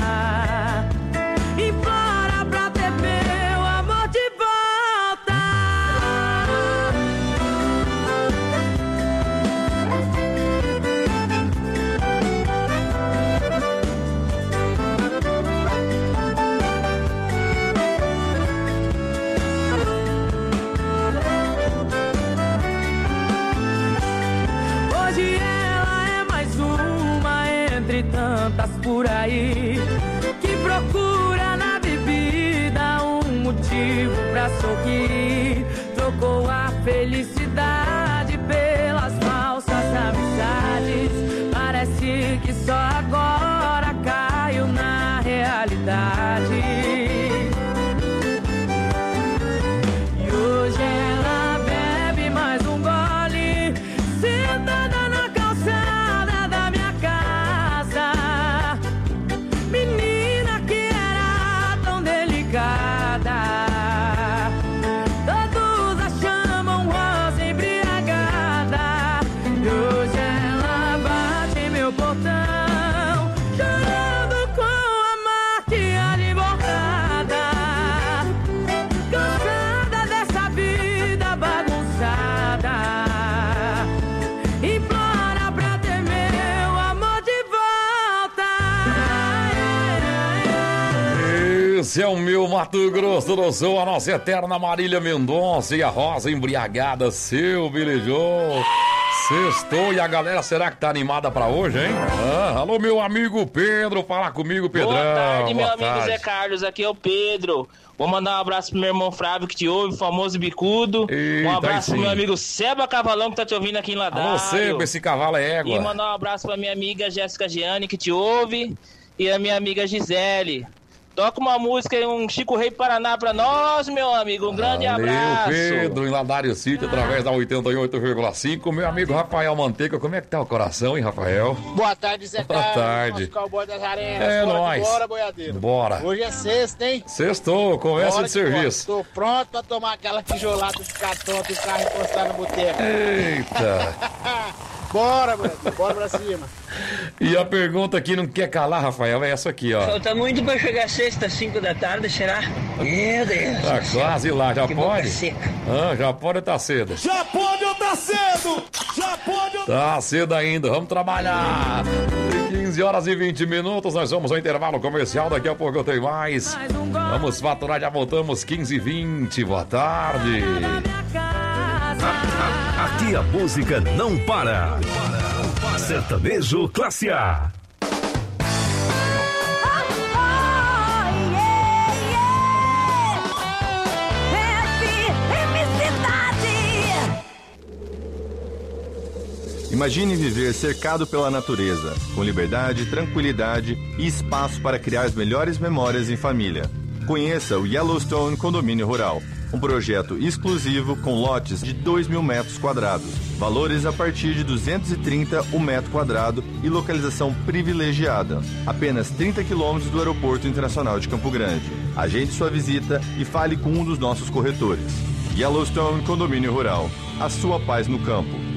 S7: implora pra ter meu amor de volta. Hoje ela é mais uma entre tantas por aí, que procura na bebida um motivo pra sorrir. Trocou a felicidade pelas falsas amizades.
S26: Esse é o meu Mato Grosso do Sul, a nossa eterna Marília Mendonça e a Rosa embriagada, seu Billy Joe. Sextou e a galera, será que tá animada pra hoje, hein? Ah, alô, meu amigo Pedro, fala comigo, Pedrão.
S1: Boa tarde, meu
S26: Boa
S1: amigo
S26: tarde.
S1: Zé Carlos, aqui é o Pedro. Vou mandar um abraço pro meu irmão Flávio que te ouve, o famoso bicudo.
S26: Eita,
S1: um abraço
S26: aí
S1: pro meu
S26: sim.
S1: eba Seba Cavalão que tá te ouvindo aqui em Ladário.
S26: Alô, Seba, esse cavalo é égua.
S1: E mandar um abraço pra minha amiga Jéssica Gianni que te ouve e a minha amiga Gisele. Toca uma música e um Chico Rei Paraná pra nós, meu amigo. Um grande
S26: Valeu,
S1: abraço.
S26: Pedro, em Ladário City, através da oitenta e oito vírgula cinco. Meu amigo Rafael Manteiga, como é que tá o coração, hein, Rafael?
S9: Boa tarde, Zé
S26: Boa
S9: Carlos,
S26: tarde.
S9: nosso cowboy das arenas.
S26: É
S9: Bora
S26: nóis.
S9: que Bora, boiadeiro.
S26: Bora.
S9: Hoje é sexta, hein?
S26: Sextou, começa
S9: Bora
S26: de
S9: que bora.
S6: é
S26: serviço.
S9: Tô pronto pra tomar aquela tijolada, ficar tonto e o carro encostar no boteco.
S26: Eita.
S9: Bora, boiadeiro, bora pra cima.
S26: E a pergunta que não quer calar, Rafael, é essa aqui, ó.
S10: Falta muito pra chegar sexta, cinco da tarde, será? Meu Deus.
S26: Tá quase lá, já
S10: Que boca
S26: pode?
S10: seca.
S26: Ah, já pode ou tá cedo?
S10: Já pode ou tá cedo? Já pode ou...
S26: Tá cedo ainda, vamos trabalhar. quinze horas e vinte minutos, nós vamos ao intervalo comercial, daqui a pouco eu tenho mais. Vamos faturar, já voltamos, quinze e vinte, boa tarde.
S16: Aqui a música não para. Sertanejo Classe A.
S12: Imagine viver cercado pela natureza, com liberdade, tranquilidade e espaço para criar as melhores memórias em família. Conheça o Yellowstone Condomínio Rural, um projeto exclusivo com lotes de dois mil metros quadrados, valores a partir de duzentos e trinta o metro quadrado e localização privilegiada, apenas trinta quilômetros do Aeroporto Internacional de Campo Grande. Agende sua visita e fale com um dos nossos corretores. Yellowstone Condomínio Rural, a sua paz no campo.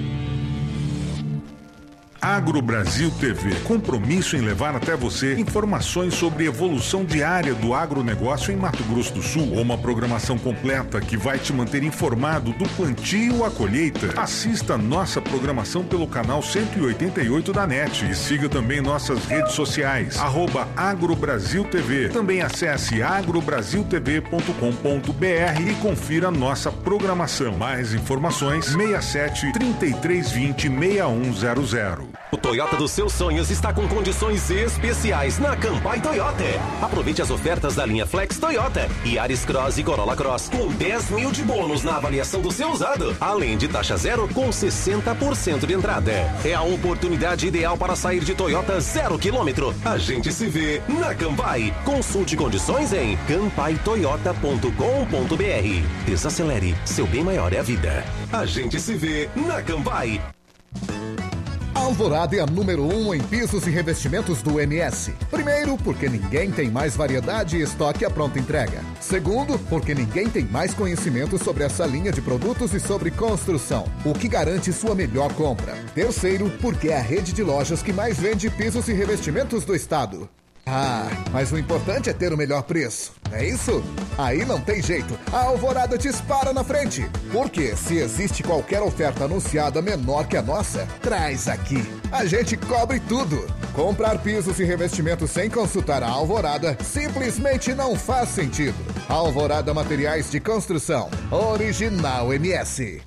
S14: Agro Brasil T V, compromisso em levar até você informações sobre evolução diária do agronegócio em Mato Grosso do Sul, uma programação completa que vai te manter informado do plantio à colheita. Assista nossa programação pelo canal cento e oitenta e oito da N E T e siga também nossas redes sociais, arroba Agro Brasil T V. Também acesse agro brasil t v ponto com ponto b r e confira nossa programação. Mais informações, seis sete, três três dois zero, seis um zero zero.
S18: O Toyota dos seus sonhos está com condições especiais na Campai Toyota. Aproveite as ofertas da linha Flex Toyota e Yaris Cross e Corolla Cross com dez mil de bônus na avaliação do seu usado, além de taxa zero com sessenta por cento de entrada. É a oportunidade ideal para sair de Toyota zero quilômetro. A gente se vê na Campai. Consulte condições em campai toyota ponto com ponto b r. Desacelere, seu bem maior é a vida. A gente se vê na Campai.
S19: Alvorada é a número um em pisos e revestimentos do M S. Primeiro, porque ninguém tem mais variedade e estoque à pronta entrega. Segundo, porque ninguém tem mais conhecimento sobre essa linha de produtos e sobre construção, o que garante sua melhor compra. Terceiro, porque é a rede de lojas que mais vende pisos e revestimentos do estado. Ah, mas o importante é ter o melhor preço, é isso? Aí não tem jeito, a Alvorada dispara na frente. Porque se existe qualquer oferta anunciada menor que a nossa, traz aqui. A gente cobre tudo. Comprar pisos e revestimentos sem consultar a Alvorada simplesmente não faz sentido. Alvorada Materiais de Construção, Original M S.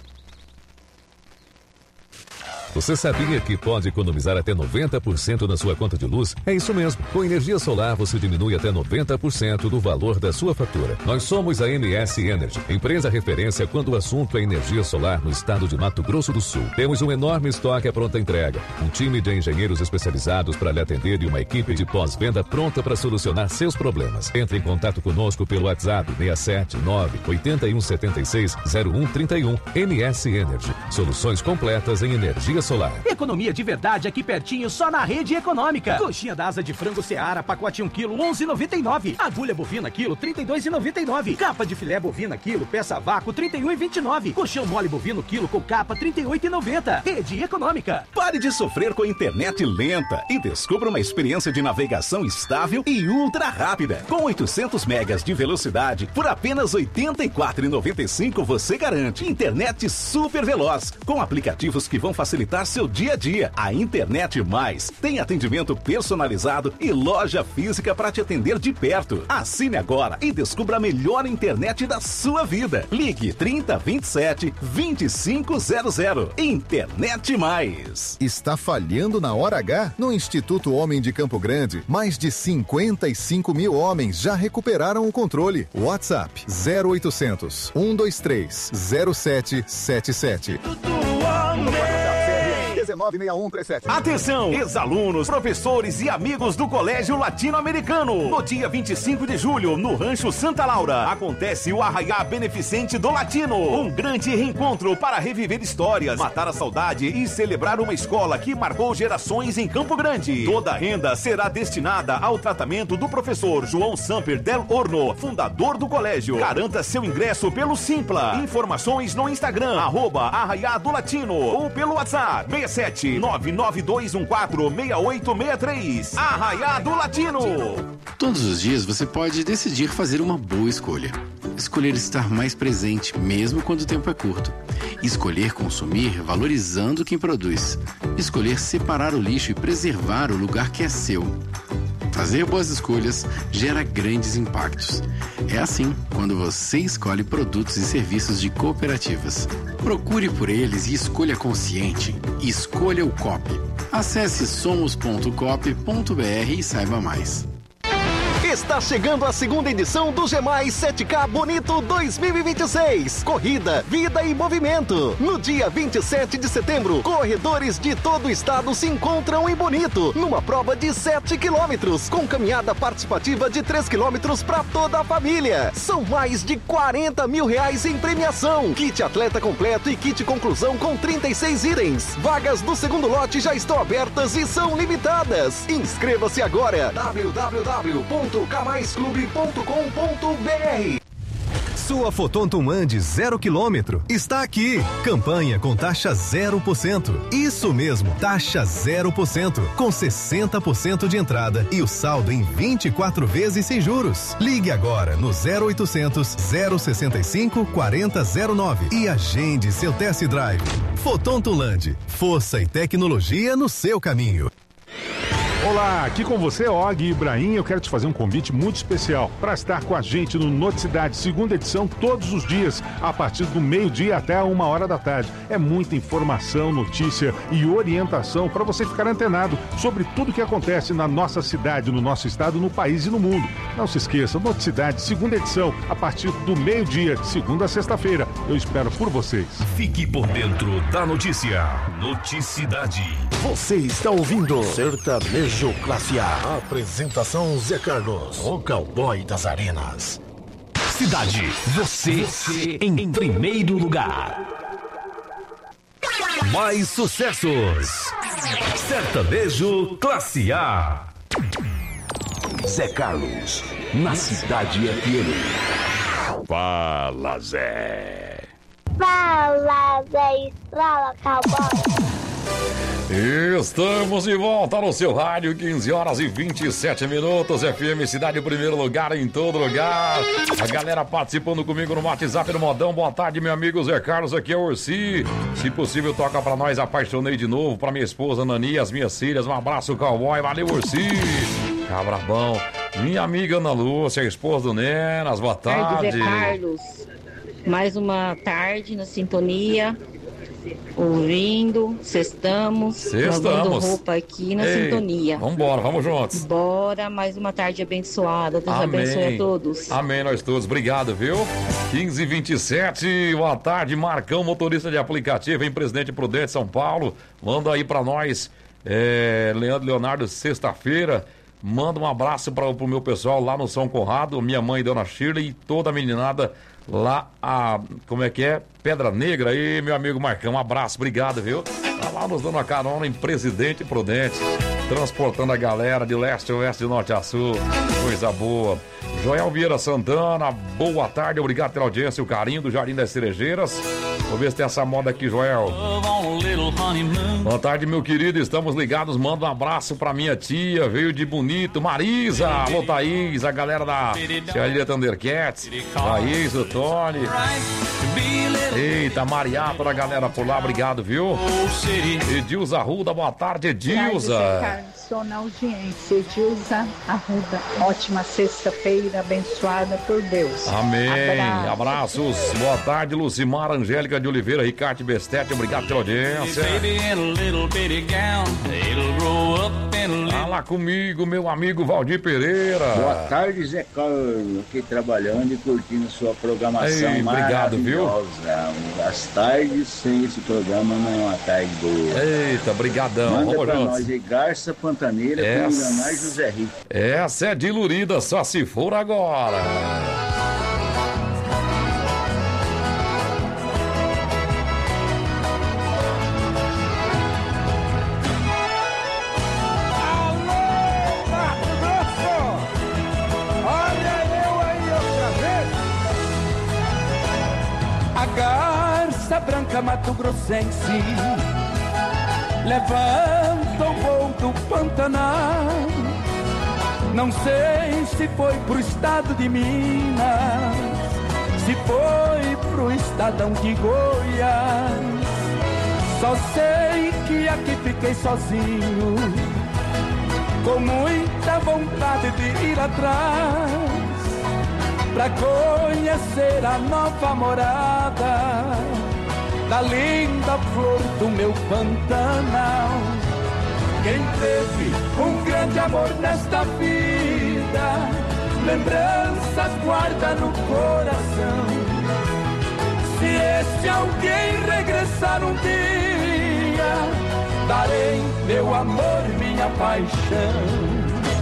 S20: Você sabia que pode economizar até noventa por cento na sua conta de luz? É isso mesmo. Com energia solar, você diminui até noventa por cento do valor da sua fatura. Nós somos a M S Energy, empresa referência quando o assunto é energia solar no estado de Mato Grosso do Sul. Temos um enorme estoque à pronta entrega, um time de engenheiros especializados para lhe atender e uma equipe de pós-venda pronta para solucionar seus problemas. Entre em contato conosco pelo WhatsApp seis sete nove, oito um sete seis, zero um três um. M S Energy, soluções completas em energia solar.
S8: Economia de verdade aqui pertinho, só na Rede Econômica. Coxinha da asa de frango Seara, pacote um quilo, onze reais e noventa e nove centavos. Agulha bovina quilo, trinta e dois reais e noventa e nove centavos. Capa de filé bovina quilo, peça vácuo, trinta e um reais e vinte e nove centavos. Colchão mole bovino quilo com capa, trinta e oito reais e noventa centavos. Rede Econômica.
S29: Pare de sofrer com a internet lenta e descubra uma experiência de navegação estável e ultra rápida. Com oitocentos megas de velocidade, por apenas oitenta e quatro reais e noventa e cinco centavos você garante internet super veloz, com aplicativos que vão facilitar facilitar seu dia a dia. A Internet Mais tem atendimento personalizado e loja física para te atender de perto. Assine agora e descubra a melhor internet da sua vida. Ligue trinta, vinte e sete, vinte e cinco zero zero. Internet Mais.
S19: Está falhando na hora H? No Instituto Homem de Campo Grande, mais de cinquenta e cinco mil homens já recuperaram o controle. WhatsApp zero oitocentos, um dois três, zero sete sete sete.
S8: dezenove sessenta e um trinta e sete. Atenção, ex-alunos, professores e amigos do Colégio Latino-Americano. No dia vinte e cinco de julho, no Rancho Santa Laura, acontece o Arraiá Beneficente do Latino. Um grande reencontro para reviver histórias, matar a saudade e celebrar uma escola que marcou gerações em Campo Grande. Toda a renda será destinada ao tratamento do professor João Samper Del Horno, fundador do colégio. Garanta seu ingresso pelo Simpla. Informações no Instagram, arroba Arraiá do Latino, ou pelo WhatsApp seis sete nove nove dois um quatro seis oito seis três. Arraiá do Latino.
S3: Todos os dias você pode decidir fazer uma boa escolha. Escolher estar mais presente, mesmo quando o tempo é curto. Escolher consumir valorizando quem produz. Escolher separar o lixo e preservar o lugar que é seu. Fazer boas escolhas gera grandes impactos. É assim quando você escolhe produtos e serviços de cooperativas. Procure por eles e escolha consciente. Escolha o Coop. Acesse somos ponto coop ponto br e saiba mais.
S4: Está chegando a segunda edição do G mais sete K Bonito dois mil e vinte e seis. Corrida, vida e movimento. No dia vinte e sete de setembro, corredores de todo o estado se encontram em Bonito, numa prova de sete quilômetros, com caminhada participativa de três quilômetros para toda a família. São mais de quarenta mil reais em premiação. Kit atleta completo e kit conclusão com trinta e seis itens. Vagas do segundo lote já estão abertas e são limitadas. Inscreva-se agora. w w w ponto k mais clube ponto com ponto b r.
S5: Sua Fotonto Ande zero quilômetro está aqui. Campanha com taxa zero por cento. Isso mesmo, taxa zero por cento, com sessenta por cento de entrada e o saldo em vinte e quatro vezes sem juros. Ligue agora no zero oitocentos, zero sessenta e cinco, quarenta zero nove e agende seu test drive. Fotonto Land, força e tecnologia no seu caminho.
S14: Olá, aqui com você, Og Ibrahim. Eu quero te fazer um convite muito especial para estar com a gente no Noticidade, segunda edição, todos os dias, a partir do meio-dia até uma hora da tarde. É muita informação, notícia e orientação para você ficar antenado sobre tudo que acontece na nossa cidade, no nosso estado, no país e no mundo. Não se esqueça, Noticidade, segunda edição, a partir do meio-dia, segunda a sexta-feira. Eu espero por vocês.
S16: Fique por dentro da notícia. Noticidade.
S28: Você está ouvindo Sertanejo Classe A. Apresentação Zé Carlos, o cowboy das arenas.
S16: Cidade, você, você em primeiro lugar. Mais sucessos. Sertanejo Classe A. Zé Carlos, na Cidade F M.
S27: Fala, Zé.
S11: Fala, Zé. Fala, cowboy.
S26: Estamos de volta no seu rádio, quinze horas e vinte e sete minutos, F M Cidade em primeiro lugar, em todo lugar. A galera participando comigo no WhatsApp no Modão. Boa tarde, meu amigo Zé Carlos, aqui é o Ursi. Se possível, toca pra nós Apaixonei de Novo, pra minha esposa Nani, as minhas filhas. Um abraço, cowboy, valeu, Ursi. Cabra bom. Minha amiga Ana Lúcia, a esposa do Nenas, boa tarde.
S13: Zé Carlos, mais uma tarde na sintonia. Ouvindo, sextamos,
S26: Sextamos.
S13: lavando roupa aqui na Ei, sintonia.
S26: Vambora, vamos juntos.
S13: Bora, mais uma tarde abençoada. Deus Amém. Abençoe a todos.
S26: Amém, nós todos. Obrigado, viu? quinze e vinte e sete, boa tarde, Marcão, motorista de aplicativo em Presidente Prudente, São Paulo. Manda aí pra nós, é, Leandro Leonardo, sexta-feira. Manda um abraço para o meu pessoal lá no São Conrado, minha mãe, Dona Shirley, e toda a meninada lá, a, como é que é? Pedra Negra. Aí, meu amigo Marcão, um abraço, obrigado, viu? Tá lá nos dando a carona em Presidente Prudente, transportando a galera de leste a oeste, de norte a sul, coisa boa. Joel Vieira Santana, boa tarde, obrigado pela audiência e o carinho do Jardim das Cerejeiras. Vou ver se tem essa moda aqui, Joel. Boa tarde, meu querido, estamos ligados, manda um abraço pra minha tia, veio de Bonito, Marisa, alô Thaís, a galera da Tia Thundercats, Thaís, o Tony. Eita, Maria, toda a galera por lá, obrigado, viu? Edilza Arruda, boa tarde, Edilza.
S2: Estou na audiência, Edilza Arruda. Ótima sexta-feira, abençoada por Deus.
S26: Amém.
S2: Abraço.
S26: Abraços. Boa tarde, Lucimar Angélica de Oliveira, Ricardo Bestete, obrigado pela audiência. Fala comigo, meu amigo Valdir Pereira.
S7: Boa tarde, Zé Carlos, aqui trabalhando e curtindo sua programação.
S26: Ei, obrigado, viu?
S7: As tardes sem esse programa não é uma tarde boa.
S26: Eita, brigadão.
S7: Manda
S26: Vamos
S7: pra
S26: juntos.
S7: nós aí, Garça Pantaneira
S26: Essa...
S7: com o milionário José Rico.
S26: Essa é dilurida, só se for agora.
S6: A garça branca mato-grossense levanta o voo do Pantanal. Não sei se foi pro estado de Minas, se foi pro estadão de Goiás. Só sei que aqui fiquei sozinho, com muita vontade de ir atrás, pra conhecer a nova morada da linda flor do meu Pantanal. Quem teve um grande amor nesta vida, lembranças guarda no coração. Se este alguém regressar um dia, darei meu amor, minha paixão.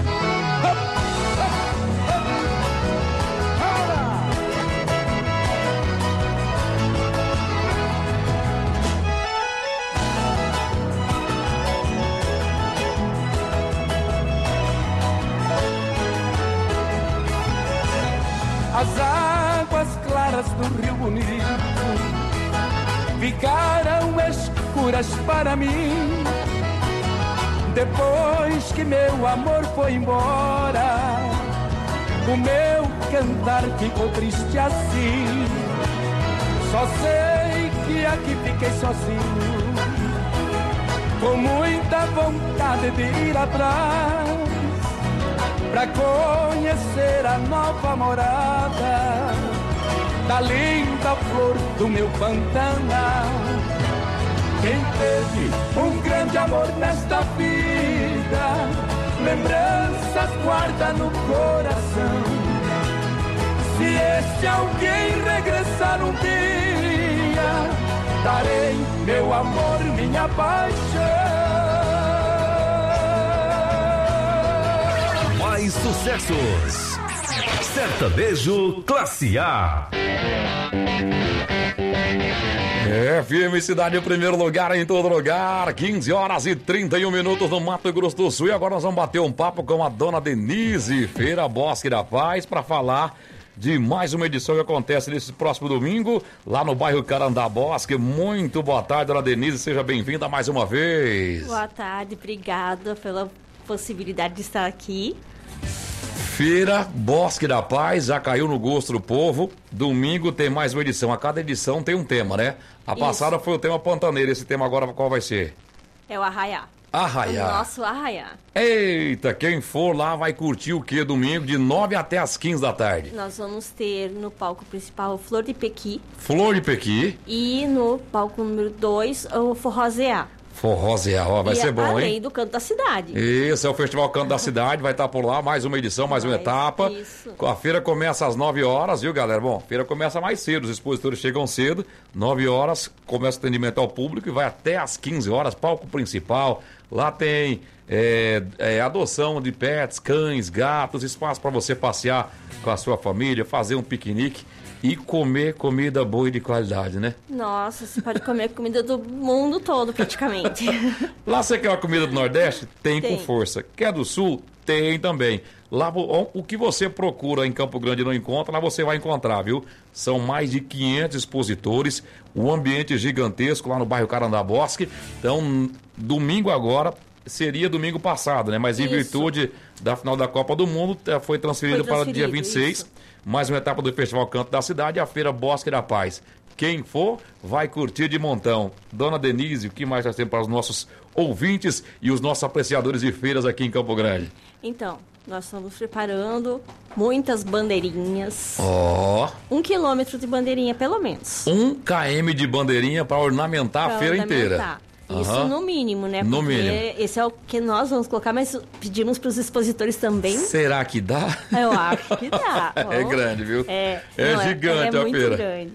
S6: As águas claras do Rio Bonito ficaram escuras para mim, depois que meu amor foi embora. O meu cantar ficou triste assim. Só sei que aqui fiquei sozinho, com muita vontade de ir atrás, pra conhecer a nova morada da linda flor do meu Pantanal. Quem teve um grande amor nesta vida, lembranças guarda no coração. Se este alguém regressar um dia, darei meu amor, minha paixão.
S16: Mais sucessos. Sertanejo Classe A.
S26: F M Cidade em primeiro lugar em todo lugar, quinze horas e trinta e um minutos no Mato Grosso do Sul. E agora nós vamos bater um papo com a dona Denise Feira Bosque da Paz para falar de mais uma edição que acontece nesse próximo domingo, lá no bairro Carandá Bosque. Muito boa tarde, dona Denise, seja bem-vinda mais uma vez.
S15: Boa tarde, obrigada pela possibilidade de estar aqui.
S26: Feira Bosque da Paz, já caiu no gosto do povo. Domingo tem mais uma edição. A cada edição tem um tema, né? A Isso. passada foi o tema Pantaneira. Esse tema agora qual vai ser?
S15: É o Arraiá.
S26: Arraiá.
S15: O nosso Arraiá.
S26: Eita, quem for lá vai curtir o quê? Domingo de nove até as quinze da tarde.
S15: Nós vamos ter no palco principal o Flor de Pequi.
S26: Flor de Pequi.
S15: E no palco número dois o Forrozeá.
S26: Forrozeá, ó, vai
S15: e
S26: ser bom, hein?
S15: Além do Canto da Cidade.
S26: Esse é o Festival Canto da Cidade, vai estar por lá, mais uma edição, mais uma etapa.
S15: Isso.
S26: A feira começa às nove horas, viu, galera? Bom, a feira começa mais cedo, os expositores chegam cedo, nove horas, começa o atendimento ao público e vai até às quinze horas, palco principal. Lá tem é, é, adoção de pets, cães, gatos, espaço para você passear com a sua família, fazer um piquenique e comer comida boa e de qualidade, né?
S15: Nossa, você pode comer comida do mundo todo, praticamente.
S26: Lá você quer uma comida do Nordeste? Tem,
S15: Tem.
S26: com força. Quer do Sul? Tem também. Lá o que você procura em Campo Grande e não encontra, lá você vai encontrar, viu? São mais de quinhentos expositores, um ambiente gigantesco lá no bairro Carandá Bosque. Então, domingo agora, seria domingo passado, né? Mas em
S15: Isso.
S26: virtude da final da Copa do Mundo, foi transferido, foi transferido para o dia vinte e seis. Isso. Mais uma etapa do Festival Canto da Cidade, a Feira Bosque da Paz. quem for vai curtir de montão. Dona Denise, o que mais nós temos para os nossos ouvintes e os nossos apreciadores de feiras aqui em Campo Grande?
S15: Então, nós estamos preparando muitas bandeirinhas.
S26: Ó. Oh.
S15: Um quilômetro de bandeirinha, pelo menos.
S26: Um quilômetro de bandeirinha para ornamentar
S15: pra
S26: a feira
S15: ornamentar.
S26: inteira.
S15: Isso uhum. no mínimo, né?
S26: No
S15: Porque
S26: mínimo.
S15: Esse é o que nós vamos colocar, mas pedimos para os expositores também.
S26: Será que dá?
S15: Eu acho que dá.
S26: É grande, viu?
S15: É,
S26: é
S15: não,
S26: gigante
S15: é, é
S26: a
S15: muito
S26: feira.
S15: grande.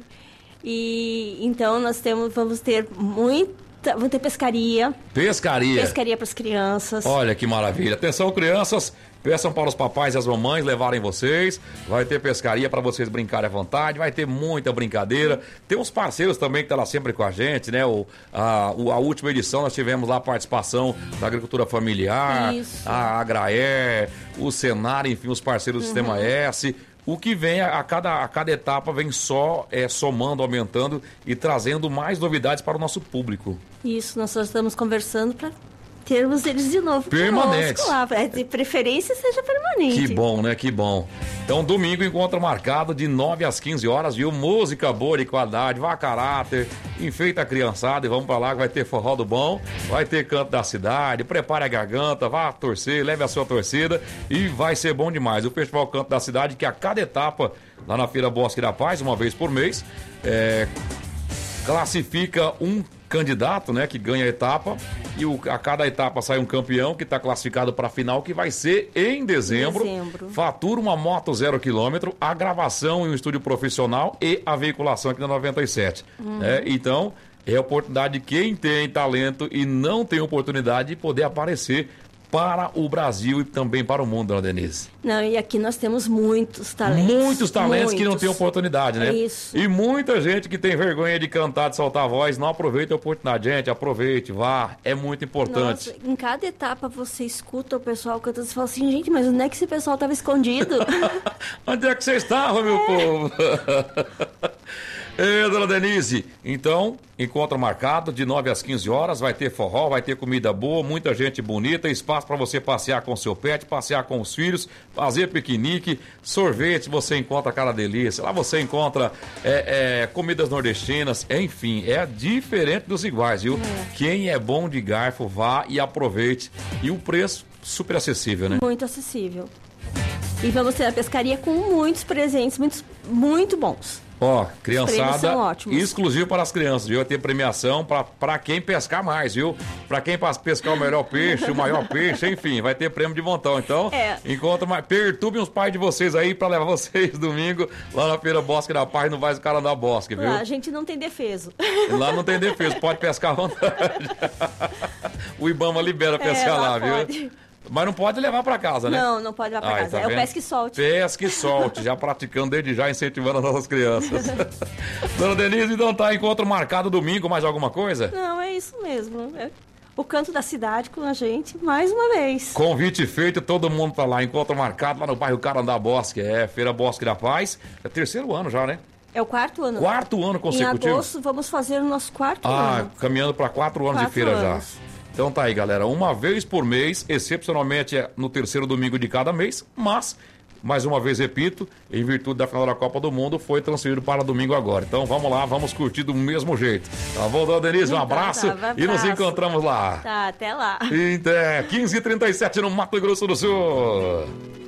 S15: E então nós temos, vamos ter muita, vamos ter pescaria.
S26: Pescaria.
S15: Pescaria para as crianças.
S26: Olha que maravilha. Atenção, crianças. Peçam para os papais e as mamães levarem vocês. Vai ter pescaria para vocês brincarem à vontade. Vai ter muita brincadeira. Tem uns parceiros também que estão lá sempre com a gente, né? O, a, a última edição nós tivemos lá a participação da agricultura familiar,
S15: Isso.
S26: a Agraer, o Senar, enfim, os parceiros do uhum. Sistema S. O que vem a cada, a cada etapa vem só é, somando, aumentando e trazendo mais novidades para o nosso público.
S15: Isso, nós só estamos conversando para termos eles de novo.
S26: Permanentes.
S15: Lá, de preferência seja permanente.
S26: Que bom, né? Que bom. Então, domingo, encontro marcado de nove às quinze horas, viu? Música boa de qualidade, vá caráter, enfeita a criançada e vamos pra lá que vai ter forró do bom, vai ter canto da cidade, prepare a garganta, vá torcer, leve a sua torcida e vai ser bom demais. O Festival Canto da Cidade, que a cada etapa, lá na Feira Bosque da Paz, uma vez por mês, é, classifica um candidato, né, que ganha a etapa e o, a cada etapa sai um campeão que está classificado para a final, que vai ser em dezembro.
S15: dezembro.
S26: Fatura uma moto zero quilômetro, a gravação em um estúdio profissional e a veiculação aqui na noventa e sete.
S15: Uhum.
S26: É, então, é a oportunidade de quem tem talento e não tem oportunidade de poder aparecer para o Brasil e também para o mundo, dona Denise.
S15: Não, e aqui nós temos muitos talentos.
S26: Muitos talentos
S15: muitos.
S26: que não têm oportunidade, né?
S15: Isso.
S26: E muita gente que tem vergonha de cantar, de soltar a voz, não aproveita a oportunidade. Gente, aproveite, vá, é muito importante.
S15: Nossa, em cada etapa você escuta o pessoal cantando e fala assim, gente, mas onde é que esse pessoal estava escondido?
S26: Onde é que você estava, meu é. povo? É, dona Denise, então, encontro marcado de nove às quinze horas, vai ter forró, vai ter comida boa, muita gente bonita, espaço para você passear com seu pet, passear com os filhos, fazer piquenique, sorvete, você encontra aquela delícia, lá você encontra é, é, comidas nordestinas, enfim, é diferente dos iguais, viu? É. Quem é bom de garfo, vá e aproveite. E o preço, super acessível, né?
S15: Muito acessível. E vamos ter a pescaria com muitos presentes, muitos, muito bons.
S26: Ó, criançada, exclusivo para as crianças, viu? Vai ter premiação para quem pescar mais, viu? Para quem pescar o melhor peixe, o maior peixe, enfim, vai ter prêmio de montão. Então,
S15: é.
S26: encontra mais, perturbem os pais de vocês aí para levar vocês domingo lá na Feira Bosque da Paz, no Vaz do Carandá Bosque, viu?
S15: Lá a gente não tem defeso.
S26: Lá não tem defeso, pode pescar à vontade. O Ibama libera pescar é, lá, lá viu? Mas não pode levar para casa, né?
S15: Não, não pode levar para casa. Tá é vendo? O pesca e solte.
S26: Pesca e solte, já praticando desde já, incentivando as nossas crianças. Dona Denise, então tá, encontro marcado domingo, mais alguma coisa?
S15: Não, é isso mesmo. É o canto da cidade com a gente, mais uma vez.
S26: Convite feito, todo mundo tá lá. Encontro marcado lá no bairro Carandá Bosque. É, Feira Bosque da Paz. É terceiro ano já, né?
S15: É o quarto ano.
S26: Quarto ano consecutivo.
S15: Em agosto vamos fazer o nosso quarto
S26: ah,
S15: ano.
S26: Ah, caminhando para quatro anos
S15: quatro
S26: de feira
S15: anos.
S26: já. Então tá aí, galera, uma vez por mês, excepcionalmente é no terceiro domingo de cada mês, mas, mais uma vez repito, em virtude da final da Copa do Mundo, foi transferido para domingo agora. Então vamos lá, vamos curtir do mesmo jeito. Tá bom, dona Denise? Um abraço,
S15: tá, tá,
S26: e nos encontramos lá.
S15: Tá, até lá.
S26: Até quinze e trinta e sete no Mato Grosso do Sul.